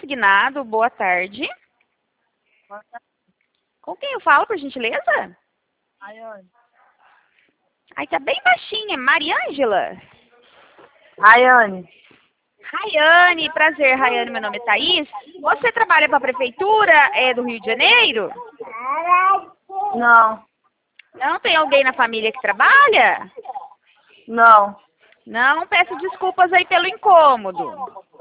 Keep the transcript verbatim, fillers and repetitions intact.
consignado. Boa tarde. Boa tarde. Com quem eu falo, por gentileza? Rayane. Ai, tá bem baixinha. Mariângela? Rayane. Rayane, prazer, Rayane. Meu nome é Thaís. Você trabalha para a Prefeitura é, do Rio de Janeiro? Não. Não tem alguém na família que trabalha? Não. Não, peço desculpas aí pelo incômodo.